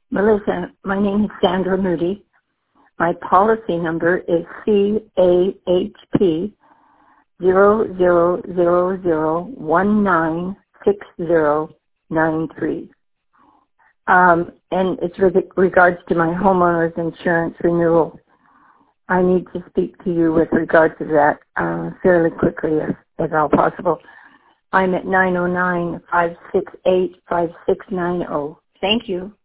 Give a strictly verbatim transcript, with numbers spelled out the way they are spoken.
Melissa, my name is Sandra Moody. My policy number is C A H P zero zero zero zero one nine six zero nine three. Um, and it's with regards to my homeowner's insurance renewal. I need to speak to you with regard to that uh, fairly quickly, if at all possible. I'm at nine oh nine, five six eight, five six nine oh. Thank you.